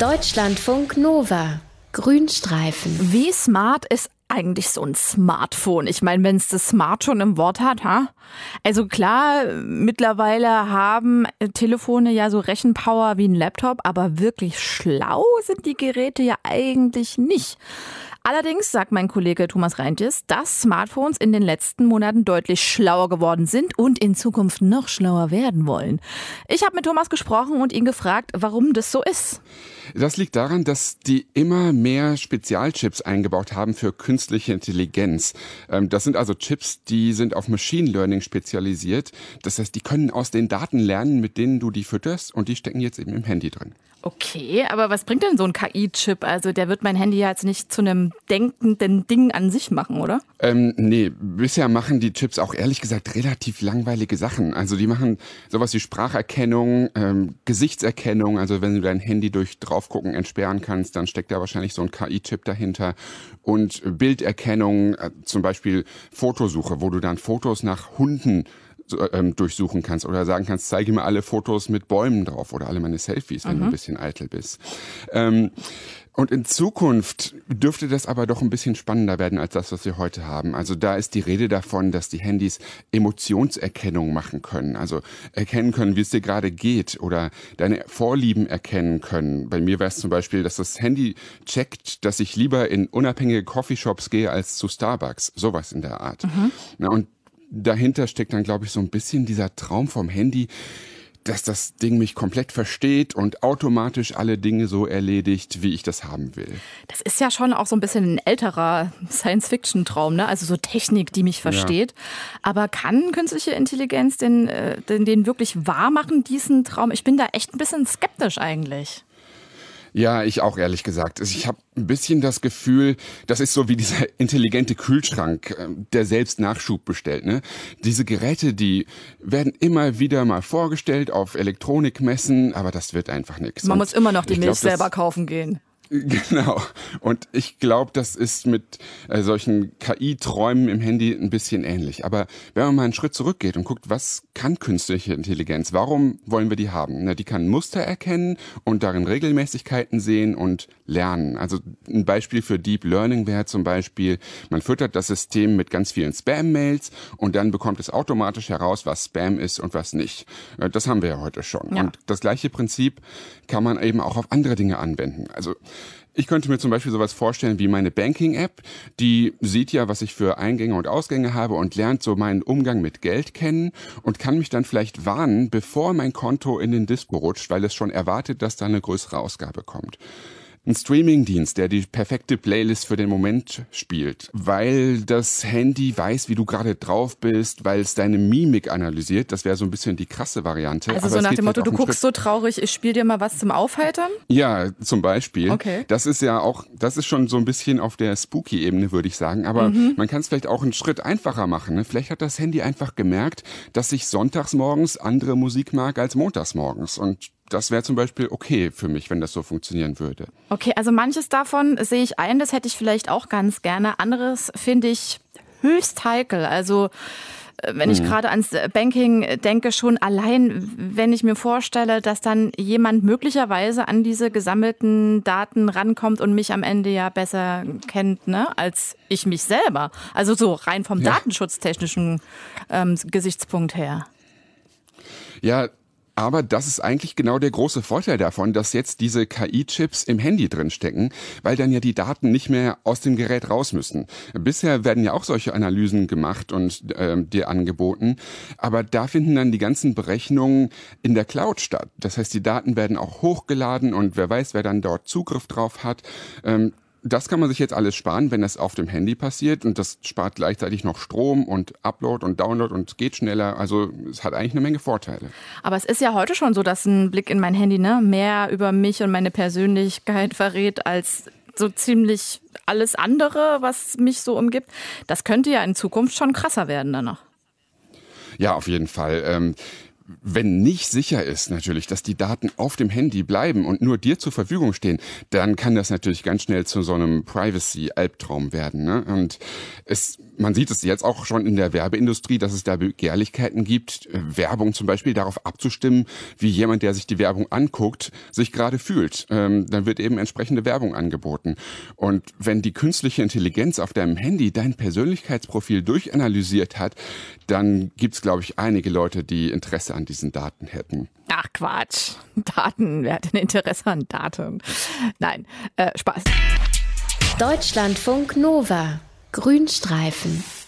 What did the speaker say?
Deutschlandfunk Nova. Grünstreifen. Wie smart ist eigentlich so ein Smartphone? Ich meine, wenn es das Smart schon im Wort hat, ha? Also klar, mittlerweile haben Telefone ja so Rechenpower wie ein Laptop, aber wirklich schlau sind die Geräte ja eigentlich nicht. Allerdings sagt mein Kollege Thomas Reintjes, dass Smartphones in den letzten Monaten deutlich schlauer geworden sind und in Zukunft noch schlauer werden wollen. Ich habe mit Thomas gesprochen und ihn gefragt, warum das so ist. Das liegt daran, dass die immer mehr Spezialchips eingebaut haben für künstliche Intelligenz. Das sind also Chips, die sind auf Machine Learning spezialisiert. Das heißt, die können aus den Daten lernen, mit denen du die fütterst, und die stecken jetzt eben im Handy drin. Okay, aber was bringt denn so ein KI-Chip? Also der wird mein Handy ja jetzt nicht zu einem denkenden Ding an sich machen, oder? Nee, bisher machen die Chips auch ehrlich gesagt relativ langweilige Sachen. Also die machen sowas wie Spracherkennung, Gesichtserkennung. Also wenn du dein Handy durch Draufgucken entsperren kannst, dann steckt da wahrscheinlich so ein KI-Chip dahinter. Und Bilderkennung, zum Beispiel Fotosuche, wo du dann Fotos nach Hunden durchsuchen kannst oder sagen kannst, zeige mir alle Fotos mit Bäumen drauf oder alle meine Selfies, wenn du ein bisschen eitel bist. Und in Zukunft dürfte das aber doch ein bisschen spannender werden als das, was wir heute haben. Also da ist die Rede davon, dass die Handys Emotionserkennung machen können. Also erkennen können, wie es dir gerade geht oder deine Vorlieben erkennen können. Bei mir wäre es zum Beispiel, dass das Handy checkt, dass ich lieber in unabhängige Coffeeshops gehe als zu Starbucks. Sowas in der Art. Na, und dahinter steckt dann, glaube ich, so ein bisschen dieser Traum vom Handy, dass das Ding mich komplett versteht und automatisch alle Dinge so erledigt, wie ich das haben will. Das ist ja schon auch so ein bisschen ein älterer Science-Fiction-Traum, ne? Also so Technik, die mich versteht. Ja. Aber kann künstliche Intelligenz den wirklich wahr machen, diesen Traum? Ich bin da echt ein bisschen skeptisch eigentlich. Ja, ich auch, ehrlich gesagt. Ich habe ein bisschen das Gefühl, das ist so wie dieser intelligente Kühlschrank, der selbst Nachschub bestellt. Ne? Diese Geräte, die werden immer wieder mal vorgestellt auf Elektronikmessen, aber das wird einfach nichts. Man muss immer noch die Milch selber kaufen gehen. Genau. Und ich glaube, das ist mit solchen KI-Träumen im Handy ein bisschen ähnlich. Aber wenn man mal einen Schritt zurückgeht und guckt, was kann künstliche Intelligenz? Warum wollen wir die haben? Na, die kann Muster erkennen und darin Regelmäßigkeiten sehen und lernen. Also ein Beispiel für Deep Learning wäre zum Beispiel, man füttert das System mit ganz vielen Spam-Mails und dann bekommt es automatisch heraus, was Spam ist und was nicht. Das haben wir ja heute schon. Ja. Und das gleiche Prinzip kann man eben auch auf andere Dinge anwenden. Also ich könnte mir zum Beispiel sowas vorstellen wie meine Banking-App, die sieht ja, was ich für Eingänge und Ausgänge habe und lernt so meinen Umgang mit Geld kennen und kann mich dann vielleicht warnen, bevor mein Konto in den Dispo rutscht, weil es schon erwartet, dass da eine größere Ausgabe kommt. Ein Streamingdienst, der die perfekte Playlist für den Moment spielt, weil das Handy weiß, wie du gerade drauf bist, weil es deine Mimik analysiert. Das wäre so ein bisschen die krasse Variante. Also so nach dem Motto, du guckst so traurig, ich spiele dir mal was zum Aufheitern? Ja, zum Beispiel. Okay. Das ist ja auch, das ist schon so ein bisschen auf der Spooky-Ebene, würde ich sagen. Aber man kann es vielleicht auch einen Schritt einfacher machen. Ne? Vielleicht hat das Handy einfach gemerkt, dass ich sonntags morgens andere Musik mag als montags morgens. Und das wäre zum Beispiel okay für mich, wenn das so funktionieren würde. Okay, also manches davon sehe ich ein, das hätte ich vielleicht auch ganz gerne. Anderes finde ich höchst heikel. Also wenn ich gerade ans Banking denke, schon allein, wenn ich mir vorstelle, dass dann jemand möglicherweise an diese gesammelten Daten rankommt und mich am Ende ja besser kennt, ne, als ich mich selber. Also so rein vom datenschutztechnischen Gesichtspunkt her. Ja, aber das ist eigentlich genau der große Vorteil davon, dass jetzt diese KI-Chips im Handy drin stecken, weil dann ja die Daten nicht mehr aus dem Gerät raus müssen. Bisher werden ja auch solche Analysen gemacht und dir angeboten, aber da finden dann die ganzen Berechnungen in der Cloud statt. Das heißt, die Daten werden auch hochgeladen und wer weiß, wer dann dort Zugriff drauf hat. Das kann man sich jetzt alles sparen, wenn das auf dem Handy passiert, und das spart gleichzeitig noch Strom und Upload und Download und geht schneller. Also es hat eigentlich eine Menge Vorteile. Aber es ist ja heute schon so, dass ein Blick in mein Handy mehr über mich und meine Persönlichkeit verrät als so ziemlich alles andere, was mich so umgibt. Das könnte ja in Zukunft schon krasser werden danach. Ja, auf jeden Fall. wenn nicht sicher ist natürlich, dass die Daten auf dem Handy bleiben und nur dir zur Verfügung stehen, dann kann das natürlich ganz schnell zu so einem Privacy-Albtraum werden. Ne? Und man sieht es jetzt auch schon in der Werbeindustrie, dass es da Begehrlichkeiten gibt, Werbung zum Beispiel darauf abzustimmen, wie jemand, der sich die Werbung anguckt, sich gerade fühlt. Dann wird eben entsprechende Werbung angeboten. Und wenn die künstliche Intelligenz auf deinem Handy dein Persönlichkeitsprofil durchanalysiert hat, dann gibt's, glaube ich, einige Leute, die Interesse an diesen Daten hätten. Ach Quatsch, Daten, wer hat denn Interesse an Daten? Nein, Spaß. Deutschlandfunk Nova, Grünstreifen.